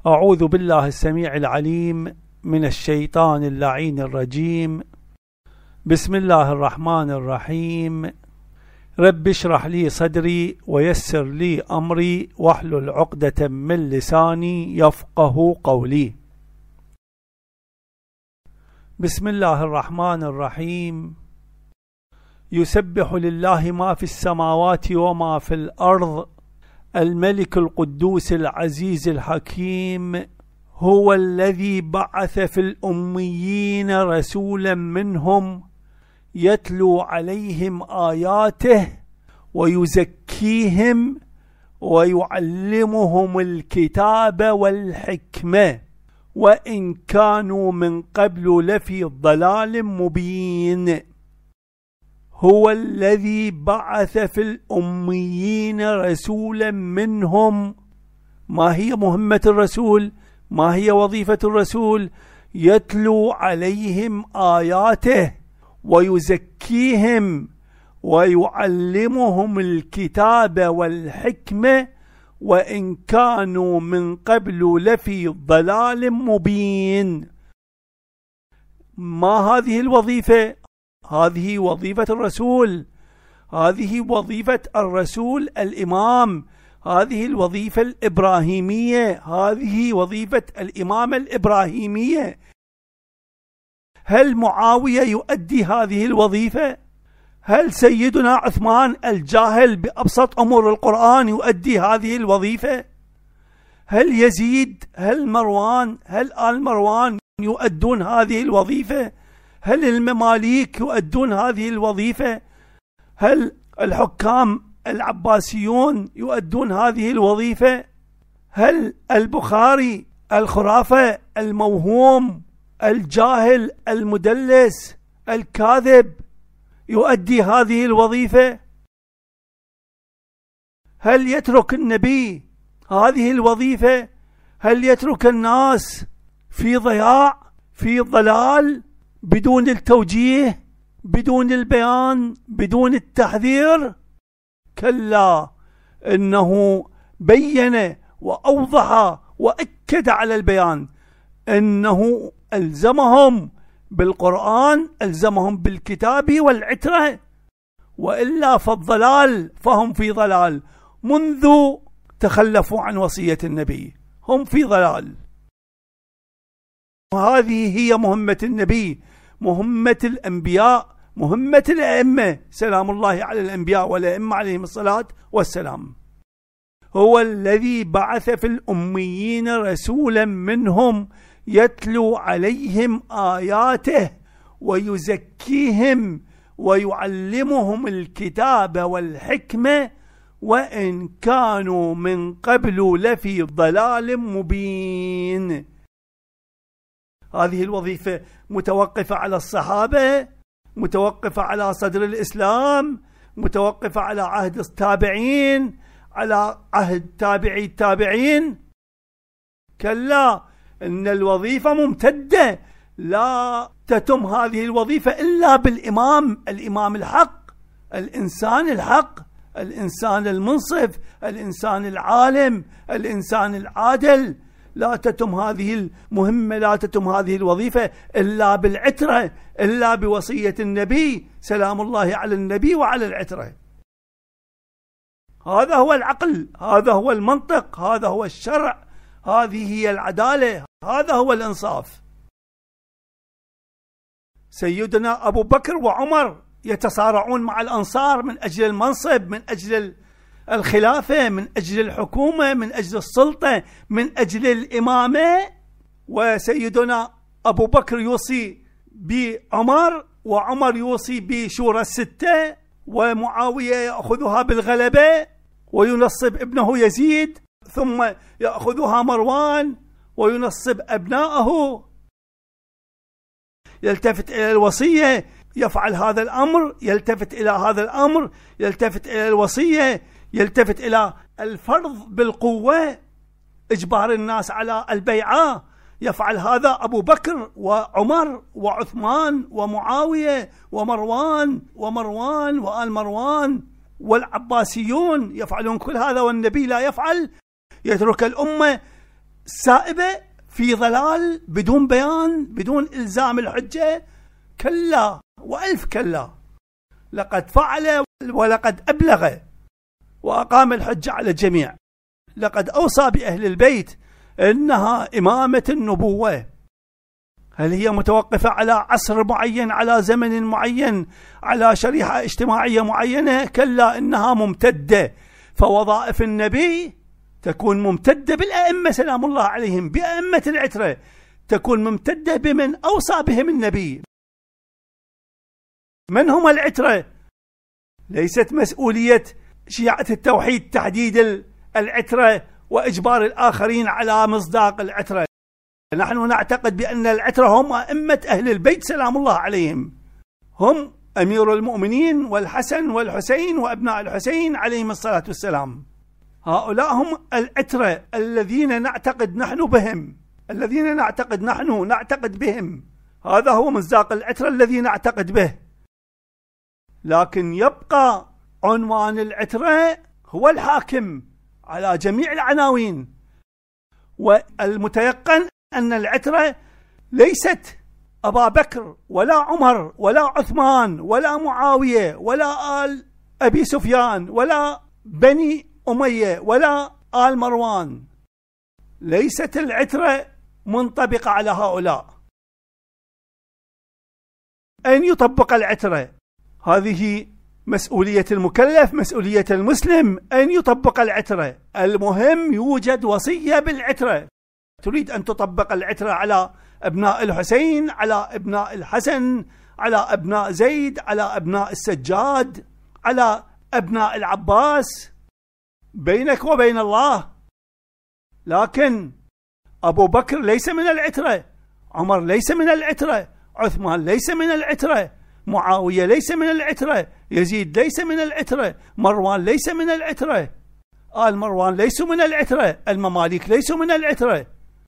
أعوذ بالله السميع العليم من الشيطان اللعين الرجيم. بسم الله الرحمن الرحيم. رب اشرح لي صدري ويسر لي أمري واحلل عقدة من لساني يفقه قولي. بسم الله الرحمن الرحيم. يسبح لله ما في السماوات وما في الأرض، الملك القدوس العزيز الحكيم، هو الذي بعث في الأميين رسولا منهم يتلو عليهم آياته ويزكيهم ويعلمهم الكتاب والحكمة وإن كانوا من قبل لفي ضلال مبين. هو الذي بعث في الأميين رسولا منهم. ما هي مهمة الرسول؟ ما هي وظيفة الرسول؟ يتلو عليهم آياته ويزكيهم ويعلمهم الكتاب والحكمة وإن كانوا من قبل لفي ضلال مبين. ما هذه الوظيفة؟ هذه وظيفة الرسول، هذه وظيفة الرسول الإمام، هذه الوظيفة الإبراهيمية، هذه وظيفة الإمامة الإبراهيمية. هل معاوية يؤدي هذه الوظيفة؟ هل سيدنا عثمان الجاهل بأبسط أمور القرآن يؤدي هذه الوظيفة؟ هل يزيد، هل مروان، هل آل مروان يؤدون هذه الوظيفة؟ هل المماليك يؤدون هذه الوظيفة؟ هل الحكام العباسيون يؤدون هذه الوظيفة؟ هل البخاري الخرافة الموهوم الجاهل المدلس الكاذب يؤدي هذه الوظيفة؟ هل يترك النبي هذه الوظيفة؟ هل يترك الناس في ضياع، في ضلال، بدون التوجيه، بدون البيان، بدون التحذير؟ كلا، إنه بين وأوضح وأكد على البيان إنه ألزمهم بالقرآن، ألزمهم بالكتاب والعترة، وإلا فالضلال، فهم في ضلال منذ تخلفوا عن وصية النبي، هم في ضلال. وهذه هي مهمة النبي، مهمة الأنبياء، مهمة الأئمة سلام الله على الأنبياء والأئمة عليهم الصلاة والسلام. هو الذي بعث في الأميين رسولا منهم يتلو عليهم آياته ويزكيهم ويعلمهم الكتاب والحكمة وإن كانوا من قبل لفي ضلال مبين. هذه الوظيفة متوقفة على الصحابة، متوقفة على صدر الإسلام، متوقفة على عهد التابعين، على عهد تابعي التابعين. كلا، إن الوظيفة ممتدة، لا تتم هذه الوظيفة إلا بالإمام، الإمام الحق، الإنسان الحق، الإنسان المنصف، الإنسان العالم، الإنسان العادل. لا تتم هذه المهمة، لا تتم هذه الوظيفة إلا بالعترة، إلا بوصية النبي سلام الله على النبي وعلى العترة. هذا هو العقل، هذا هو المنطق، هذا هو الشرع، هذه هي العدالة، هذا هو الإنصاف. سيدنا أبو بكر وعمر يتصارعون مع الأنصار من أجل المنصب، من أجل الخلافة، من أجل الحكومة، من أجل السلطة، من أجل الإمامة. وسيدنا أبو بكر يوصي بعمر، وعمر يوصي بشورى الستة، ومعاوية يأخذها بالغلبة وينصب ابنه يزيد، ثم يأخذها مروان وينصب أبنائه. يلتفت إلى الوصية يفعل هذا الأمر، يلتفت إلى هذا الأمر، يلتفت إلى الوصية، يلتفت إلى الفرض بالقوة، إجبار الناس على البيعة. يفعل هذا أبو بكر وعمر وعثمان ومعاوية ومروان وآل مروان والعباسيون، يفعلون كل هذا والنبي لا يفعل. يترك الأمة سائبة في ضلال بدون بيان بدون إلزام الحجة؟ كلا وألف كلا، لقد فعل ولقد أبلغ وأقام الحجة على الجميع. لقد أوصى بأهل البيت إنها إمامة النبوة. هل هي متوقفة على عصر معين، على زمن معين، على شريحة اجتماعية معينة؟ كلا، إنها ممتدة. فوظائف النبي تكون ممتدة بالأئمة سلام الله عليهم، بأئمة العترة، تكون ممتدة بمن أوصى بهم النبي. من هم العترة؟ ليست مسؤولية شيعة التوحيد تحديد العترة وإجبار الآخرين على مصداق العترة. نحن نعتقد بأن العترة هم أئمة أهل البيت سلام الله عليهم، هم أمير المؤمنين والحسن والحسين وأبناء الحسين عليهم الصلاة والسلام. هؤلاء هم العترة الذين نعتقد نحن بهم، الذين نعتقد بهم. هذا هو مصداق العترة الذي نعتقد به. لكن يبقى عنوان العترة هو الحاكم على جميع العناوين. والمتيقن أن العترة ليست أبا بكر ولا عمر ولا عثمان ولا معاوية ولا آل أبي سفيان ولا بني أمية ولا آل مروان. ليست العترة منطبقة على هؤلاء. أين يطبق العترة؟ هذه مسؤولية المكلف، مسؤولية المسلم، أن يطبق العترة. المهم يوجد وصية بالعترة. تريد أن تطبق العترة على أبناء الحسين، على أبناء الحسن، على أبناء زيد، على أبناء السجاد، على أبناء العباس، بينك وبين الله. لكن أبو بكر ليس من العترة، عمر ليس من العترة، عثمان ليس من العترة، معاوية ليس من العترة، يزيد ليس من العترة، مروان ليس من العترة، آل مروان ليسوا من العترة، المماليك ليسوا من العترة.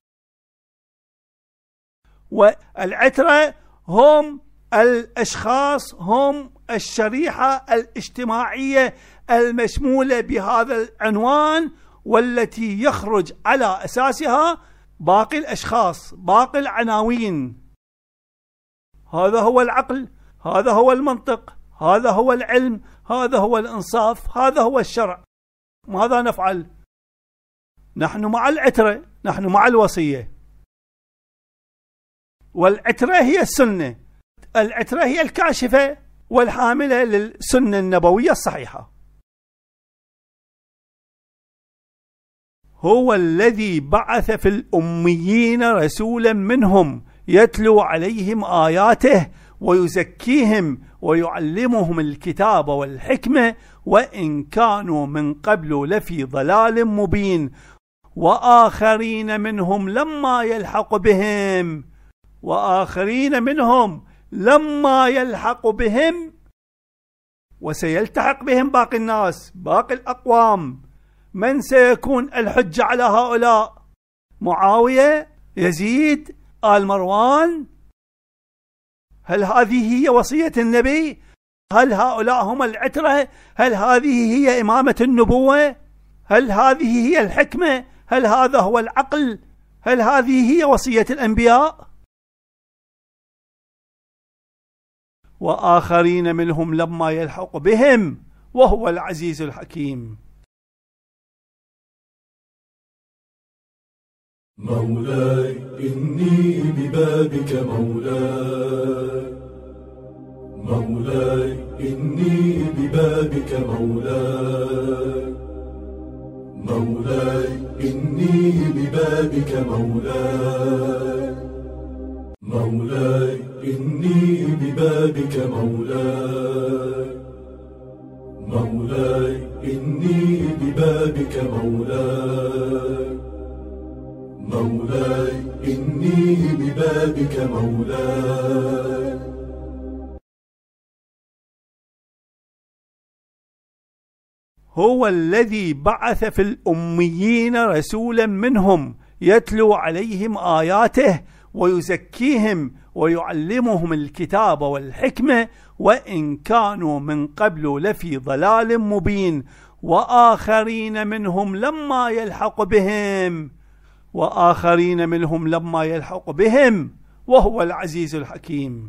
والعترة هم الأشخاص، هم الشريحة الاجتماعية المشمولة بهذا العنوان، والتي يخرج على أساسها باقي الأشخاص، باقي العناوين. هذا هو العقل، هذا هو المنطق، هذا هو العلم، هذا هو الإنصاف، هذا هو الشرع. ماذا نفعل؟ نحن مع العترة، نحن مع الوصية. والعترة هي السنة، العترة هي الكاشفة والحاملة للسنة النبوية الصحيحة. هو الذي بعث في الأميين رسولا منهم يتلو عليهم آياته ويزكيهم ويعلمهم الكتاب والحكمة وإن كانوا من قبل لفي ضلال مبين وآخرين منهم لما يلحق بهم، وآخرين منهم لما يلحق بهم، وسيلتحق بهم باقي الناس، باقي الأقوام. من سيكون الحجة على هؤلاء؟ معاوية، يزيد، آل مروان. هل هذه هي وصية النبي؟ هل هؤلاء هم العترة؟ هل هذه هي إمامة النبوة؟ هل هذه هي الحكمة؟ هل هذا هو العقل؟ هل هذه هي وصية الأنبياء؟ وآخرين منهم لما يلحق بهم وهو العزيز الحكيم. مولاي إني ببابك مولاي، مولاي إني ببابك مولاي، مولاي إني ببابك مولاي، مولاي إني ببابك مولاي، مولاي إني ببابك مولاي، مولاي إني ببابك مولاي. هو الذي بعث في الأميين رسولا منهم يتلو عليهم آياته ويزكيهم ويعلمهم الكتاب والحكمة وإن كانوا من قبل لفي ضلال مبين وآخرين منهم لما يلحق بهم. وآخرين منهم لما يلحق بهم وهو العزيز الحكيم.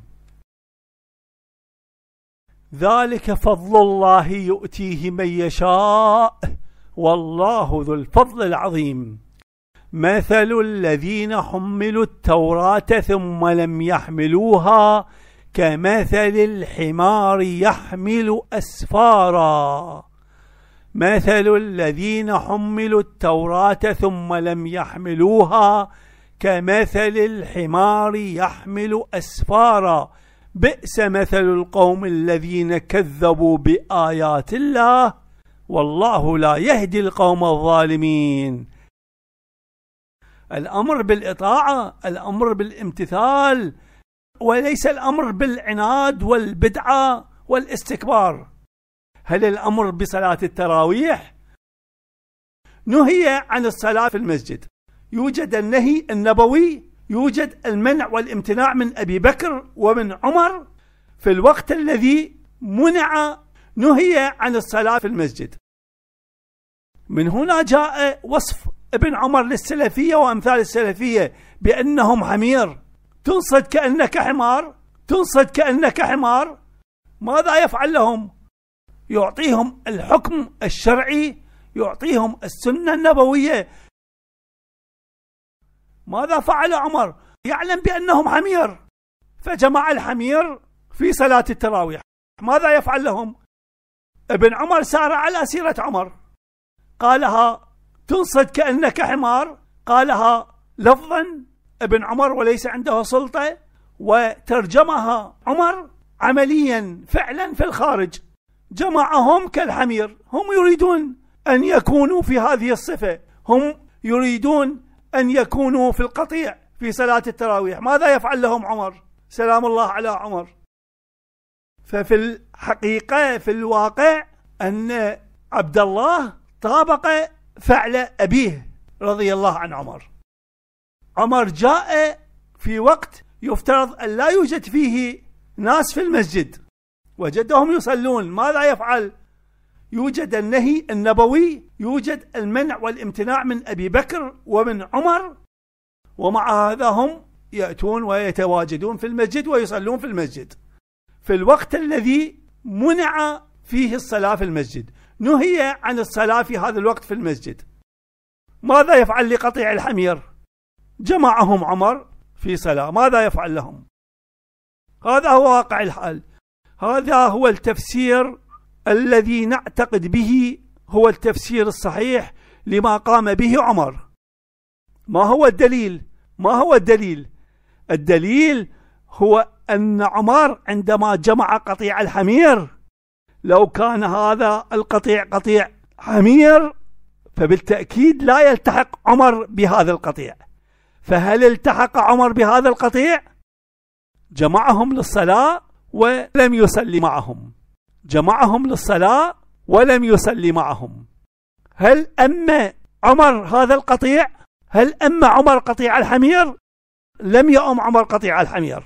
ذلك فضل الله يؤتيه من يشاء والله ذو الفضل العظيم. مثل الذين حملوا التوراة ثم لم يحملوها كمثل الحمار يحمل أسفارا. مثل الذين حملوا التوراة ثم لم يحملوها كمثل الحمار يحمل أسفارا. بئس مثل القوم الذين كذبوا بآيات الله والله لا يهدي القوم الظالمين. الأمر بالإطاعة، الأمر بالامتثال، وليس الأمر بالعناد والبدعة والاستكبار. هل الأمر بصلاة التراويح؟ نهي عن الصلاة في المسجد، يوجد النهي النبوي، يوجد المنع والامتناع من أبي بكر ومن عمر في الوقت الذي نهي عن الصلاة في المسجد. من هنا جاء وصف ابن عمر للسلفية وأمثال السلفية بأنهم حمير، تنصد كأنك حمار، تنصد كأنك حمار. ماذا يفعل لهم؟ يعطيهم الحكم الشرعي، يعطيهم السنة النبوية. ماذا فعل عمر؟ يعلم بأنهم حمير فجمع الحمير في صلاة التراويح. ماذا يفعل لهم؟ ابن عمر سار على سيرة عمر، قالها تنصد كأنك حمار، قالها لفظا ابن عمر وليس عنده سلطة، وترجمها عمر عمليا فعلا في الخارج. جمعهم كالحمير، هم يريدون أن يكونوا في هذه الصفة، هم يريدون أن يكونوا في القطيع في صلاة التراويح. ماذا يفعل لهم عمر؟ سلام الله على عمر. ففي الحقيقة في الواقع أن عبد الله طابق فعل أبيه رضي الله عن عمر. عمر جاء في وقت يفترض أن لا يوجد فيه ناس في المسجد، وجدهم يصلون. ماذا يفعل؟ يوجد النهي النبوي، يوجد المنع والامتناع من أبي بكر ومن عمر، ومع هذا هم يأتون ويتواجدون في المسجد ويصلون في المسجد في الوقت الذي منع فيه الصلاة في المسجد، نهي عن الصلاة في هذا الوقت في المسجد. ماذا يفعل لقطيع الحمير؟ جمعهم عمر في صلاة. ماذا يفعل لهم؟ هذا هو واقع الحال. هذا هو التفسير الذي نعتقد به هو التفسير الصحيح لما قام به عمر. ما هو الدليل؟ ما هو الدليل؟ الدليل هو أن عمر عندما جمع قطيع الحمير، لو كان هذا القطيع قطيع حمير فبالتأكيد لا يلتحق عمر بهذا القطيع. فهل التحق عمر بهذا القطيع؟ جمعهم للصلاة ولم يصلي معهم، جمعهم للصلاة ولم يصلي معهم. هل أما عمر هذا القطيع؟ هل أما عمر قطيع الحمير؟ لم يأم عمر قطيع الحمير.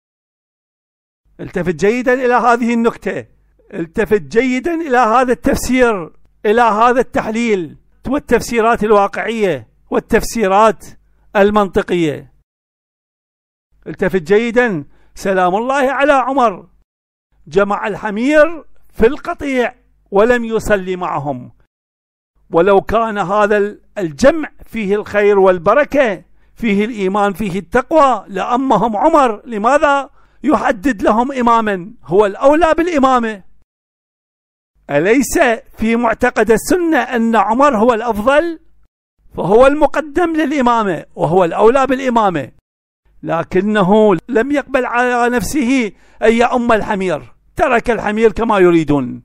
التفت جيدا إلى هذه النكتة، التفت جيدا إلى هذا التفسير، إلى هذا التحليل والتفسيرات الواقعية والتفسيرات المنطقية. التفت جيدا. سلام الله على عمر، جمع الحمير في القطيع ولم يصلي معهم. ولو كان هذا الجمع فيه الخير والبركة، فيه الإيمان، فيه التقوى، لأمهم عمر. لماذا يحدد لهم إماما هو الأولى بالإمامة؟ أليس في معتقد السنة أن عمر هو الأفضل؟ فهو المقدم للإمامة وهو الأولى بالإمامة، لكنه لم يقبل على نفسه أن يؤم الحمير، ترك الحمير كما يريدون.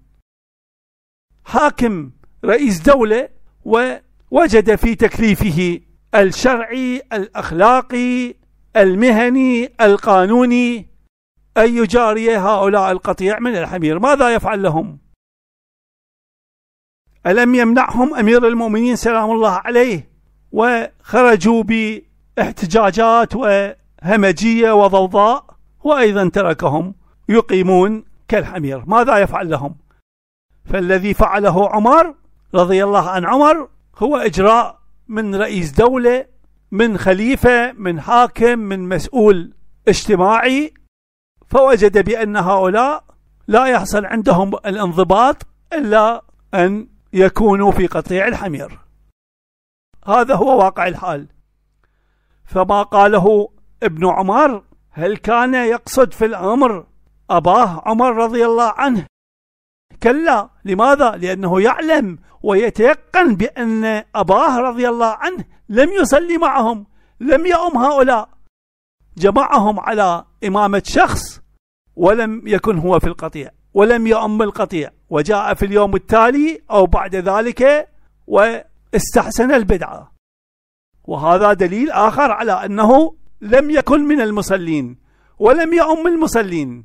حاكم رئيس دولة ووجد في تكليفه الشرعي الأخلاقي المهني القانوني أن يجاري هؤلاء القطيع من الحمير. ماذا يفعل لهم؟ ألم يمنعهم أمير المؤمنين سلام الله عليه وخرجوا باحتجاجات وهمجية وضوضاء، وأيضا تركهم يقيمون كالحمير؟ ماذا يفعل لهم؟ فالذي فعله عمر رضي الله عن عمر هو إجراء من رئيس دولة من خليفة، من حاكم، من مسؤول اجتماعي، فوجد بأن هؤلاء لا يحصل عندهم الانضباط إلا أن يكونوا في قطيع الحمير. هذا هو واقع الحال. فما قاله ابن عمر هل كان يقصد في الأمر أباه عمر رضي الله عنه؟ كلا. لماذا؟ لأنه يعلم ويتيقن بأن أباه رضي الله عنه لم يصلي معهم، لم يؤم هؤلاء، جمعهم على إمامة شخص ولم يكن هو في القطيع ولم يؤم القطيع، وجاء في اليوم التالي أو بعد ذلك واستحسن البدعة. وهذا دليل آخر على أنه لم يكن من المصلين ولم يؤم المصلين،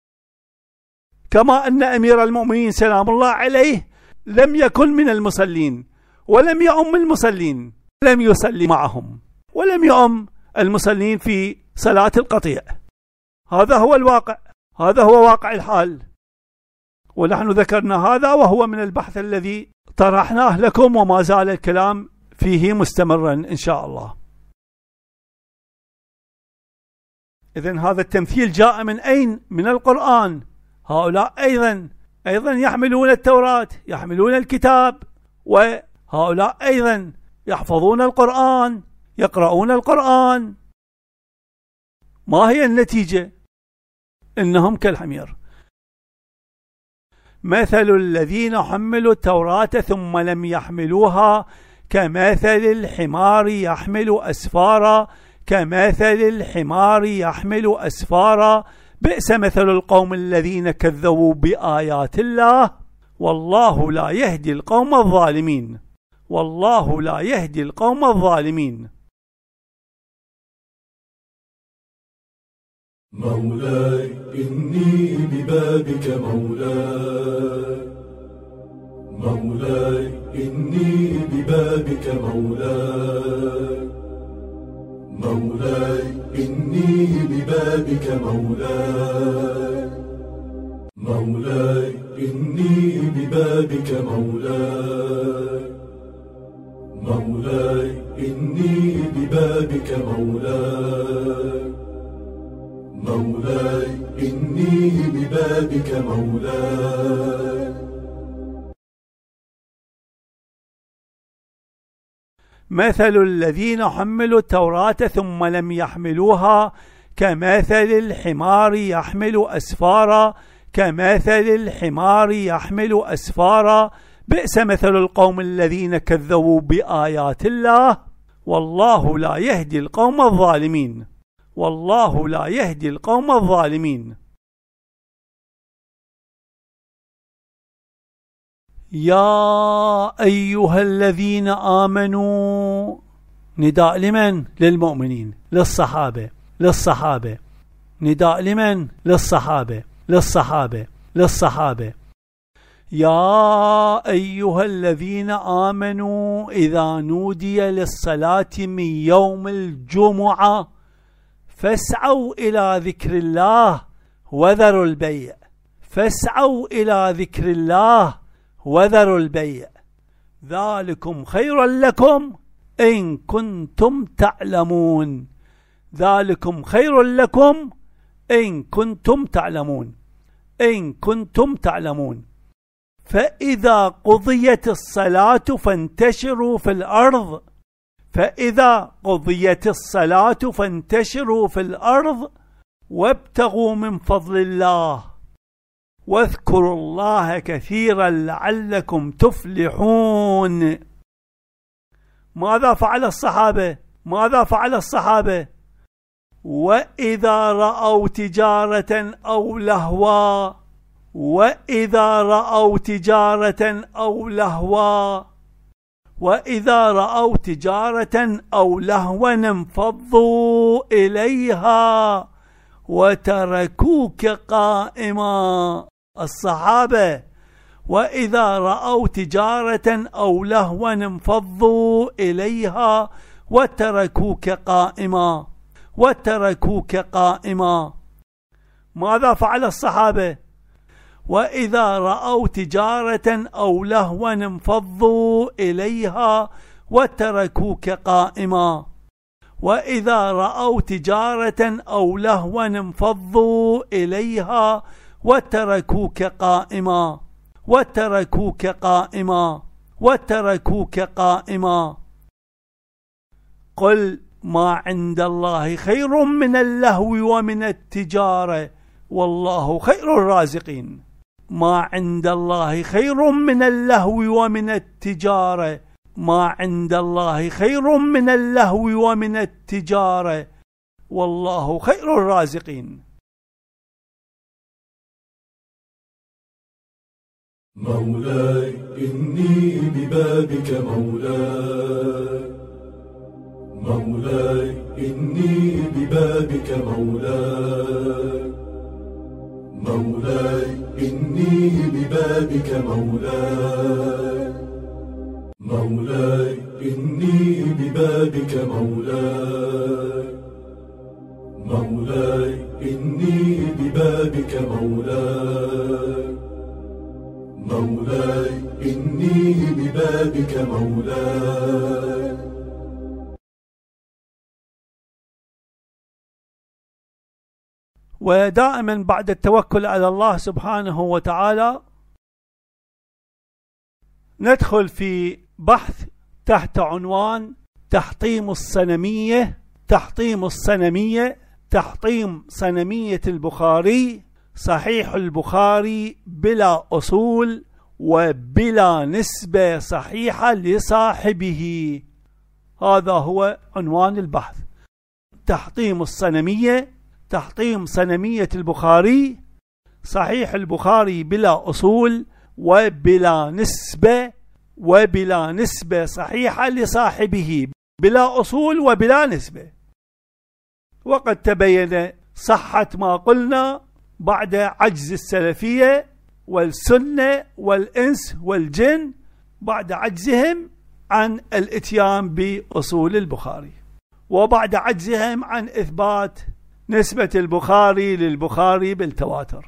كما أن أمير المؤمنين سلام الله عليه لم يكن من المصلين ولم يؤم المصلين، لم يصلي معهم ولم يؤم المصلين في صلاة القطيع. هذا هو الواقع، هذا هو واقع الحال. ونحن ذكرنا هذا وهو من البحث الذي طرحناه لكم، وما زال الكلام فيه مستمرا إن شاء الله. إذن هذا التمثيل جاء من أين؟ من القرآن. هؤلاء أيضا يحملون التوراة، يحملون الكتاب، وهؤلاء أيضا يحفظون القرآن، يقرؤون القرآن. ما هي النتيجة؟ إنهم كالحمير. مثل الذين حملوا التوراة ثم لم يحملوها كمثل الحمار يحمل أسفارا، كمثل الحمار يحمل أسفارا، بئس مثل القوم الذين كذبوا بآيات الله، والله لا يهدي القوم الظالمين، والله لا يهدي القوم الظالمين. مولاي إني ببابك مولاي، مولاي إني ببابك مولاي، مولاي إني ببابك مولاي، مولاي إني ببابك مولاي، مولاي إني ببابك مولاي، مولاي إني ببابك مولاي. مثل الذين حملوا التوراة ثم لم يحملوها كمثل الحمار يحمل أسفارا، كمثل الحمار يحمل أسفارا، بئس مثل القوم الذين كذبوا بآيات الله، والله لا يهدي القوم الظالمين، والله لا يهدي القوم الظالمين. يا أيها الذين آمنوا، نداء لمن؟ للمؤمنين، للصحابة، للصحابة. نداء لمن؟ للصحابة، للصحابة، للصحابة. يا أيها الذين آمنوا إذا نودي للصلاة من يوم الجمعة فاسعوا إلى ذكر الله وذروا البيع، فاسعوا إلى ذكر الله وذروا البيع، ذلكم خير لكم إن كنتم تعلمون، ذلكم خير لكم إن كنتم تعلمون، إن كنتم تعلمون. فإذا قضيت الصلاة فانتشروا في الأرض، فإذا قضيت الصلاة فانتشروا في الأرض وابتغوا من فضل الله واذكروا الله كثيرا لعلكم تفلحون. ماذا فعل الصحابة؟ ماذا فعل الصحابة؟ وإذا رأوا تجارة أو لهوا، وإذا رأوا تجارة أو لهوا، وإذا رأوا تجارة أو لهوا انفضوا إليها وتركوك قائما. الصحابة وإذا رأوا تجارة أو لهوا انفضوا إليها وتركوك قائما، وتركوك قائما. ماذا فعل الصحابة؟ وإذا رأوا تجارة أو لهوا انفضوا إليها وتركوك قائما. وإذا رأوا تجارة أو لهوا انفضوا إليها وتركوك قائما وتركوك قائما وتركوك قائما. قل ما عند الله خير من اللهو ومن التجارة والله خير الرازقين. ما عند الله خير من اللهو ومن التجارة. ما عند الله خير من اللهو ومن التجارة والله خير الرازقين. مولاي إني ببابك مولاي، مولاي إني ببابك مولاي، مولاي إني ببابك مولاي، مولاي إني ببابك مولاي، مولاي إني ببابك مولاي، مولاي إني ببابك مولاي. ودائما بعد التوكل على الله سبحانه وتعالى ندخل في بحث تحت عنوان تحطيم الصنمية. تحطيم الصنمية، تحطيم صنمية البخاري، صحيح البخاري بلا أصول وبلا نسبة صحيحة لصاحبه. هذا هو عنوان البحث، تحطيم الصنمية، تحطيم صنمية البخاري، صحيح البخاري بلا أصول وبلا نسبة صحيحة لصاحبه، بلا أصول وبلا نسبة. وقد تبين صحة ما قلنا بعد عجز السلفية والسنة والإنس والجن، بعد عجزهم عن الاتيان بأصول البخاري، وبعد عجزهم عن إثبات نسبة البخاري للبخاري بالتواتر.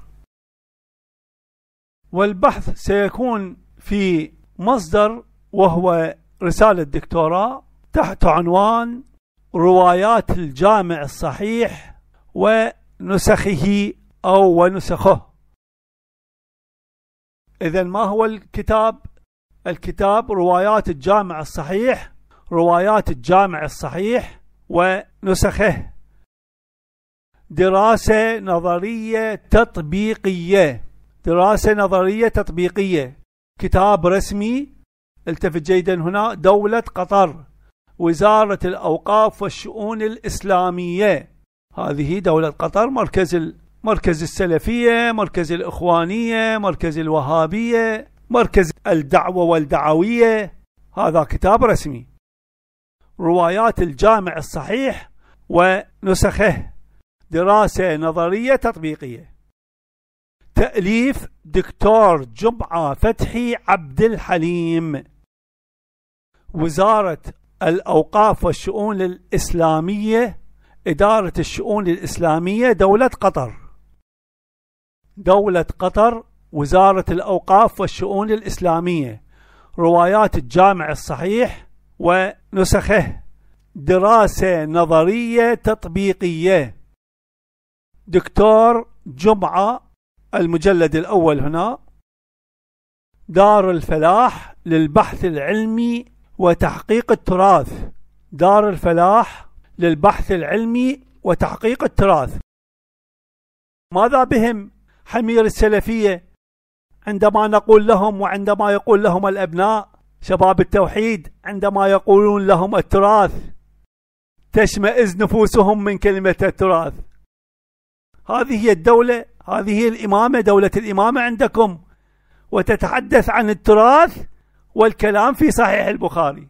والبحث سيكون في مصدر وهو رسالة دكتوراه تحت عنوان روايات الجامع الصحيح ونسخه أو ونسخه. إذن ما هو الكتاب؟ الكتاب روايات الجامع الصحيح، روايات الجامع الصحيح ونسخه، دراسة نظرية تطبيقية، دراسة نظرية تطبيقية، كتاب رسمي. التفت جيدا هنا، دولة قطر، وزارة الأوقاف والشؤون الإسلامية. هذه دولة قطر، مركز السلفية، مركز الإخوانية، مركز الوهابية، مركز الدعوة والدعوية. هذا كتاب رسمي، روايات الجامع الصحيح ونسخه، دراسة نظرية تطبيقية، تأليف دكتور جمعة فتحي عبد الحليم، وزارة الأوقاف والشؤون الإسلامية، إدارة الشؤون الإسلامية، دولة قطر، دولة قطر، وزارة الأوقاف والشؤون الإسلامية، روايات الجامع الصحيح ونسخه، دراسة نظرية تطبيقية، دكتور جمعة، المجلد الأول هنا، دار الفلاح للبحث العلمي وتحقيق التراث، دار الفلاح للبحث العلمي وتحقيق التراث. ماذا بهم حمير السلفية عندما نقول لهم، وعندما يقول لهم الأبناء شباب التوحيد، عندما يقولون لهم التراث تشمئز نفوسهم من كلمة التراث. هذه هي الدولة، هذه هي الإمامة، دولة الإمامة عندكم، وتتحدث عن التراث والكلام في صحيح البخاري.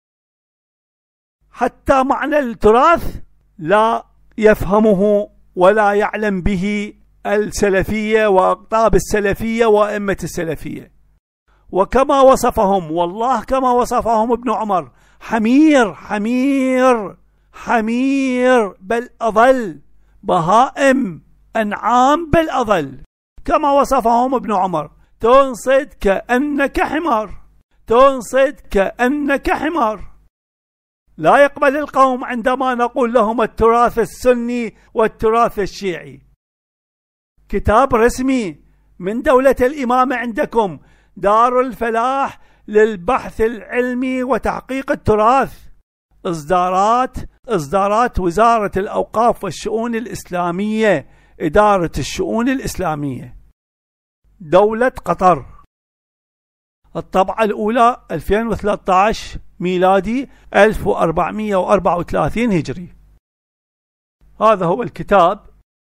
حتى معنى التراث لا يفهمه ولا يعلم به السلفية وأقطاب السلفية وأئمة السلفية. وكما وصفهم، والله كما وصفهم ابن عمر، حمير حمير حمير، بل أضل، بهائم أنعام بل أضل، كما وصفهم ابن عمر، تنصت كأنك حمار، تنصت كأنك حمار. لا يقبل القوم عندما نقول لهم التراث السني والتراث الشيعي. كتاب رسمي من دولة الإمامة عندكم، دار الفلاح للبحث العلمي وتحقيق التراث، إصدارات وزارة الأوقاف والشؤون الإسلامية، إدارة الشؤون الإسلامية، دولة قطر. الطبعة الأولى 2013 ميلادي 1434 هجري. هذا هو الكتاب.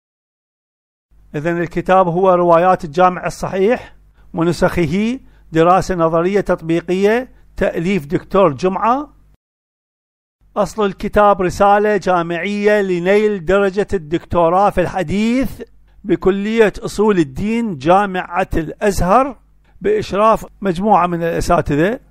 إذن الكتاب هو روايات الجامع الصحيح ونسخه، دراسة نظرية تطبيقية، تأليف دكتور جمعة. أصل الكتاب رسالة جامعية لنيل درجة الدكتوراه في الحديث بكلية أصول الدين جامعة الأزهر بإشراف مجموعة من الأساتذة.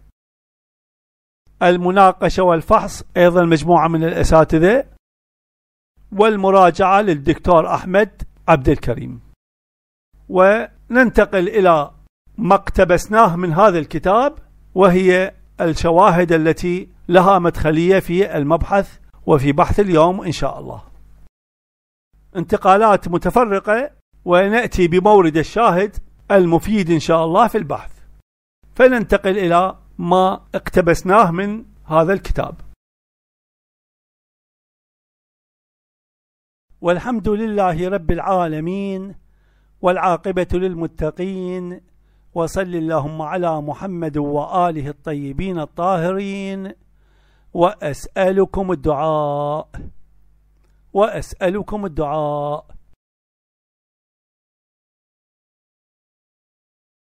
المناقشة والفحص أيضا مجموعة من الأساتذة، والمراجعة للدكتور أحمد عبد الكريم. وننتقل إلى ما اقتبسناه من هذا الكتاب، وهي الشواهد التي لها مدخلية في المبحث وفي بحث اليوم إن شاء الله. انتقالات متفرقة، ونأتي بمورد الشاهد المفيد إن شاء الله في البحث. فننتقل إلى ما اقتبسناه من هذا الكتاب. والحمد لله رب العالمين، والعاقبة للمتقين، وصل اللهم على محمد وآله الطيبين الطاهرين. وأسألكم الدعاء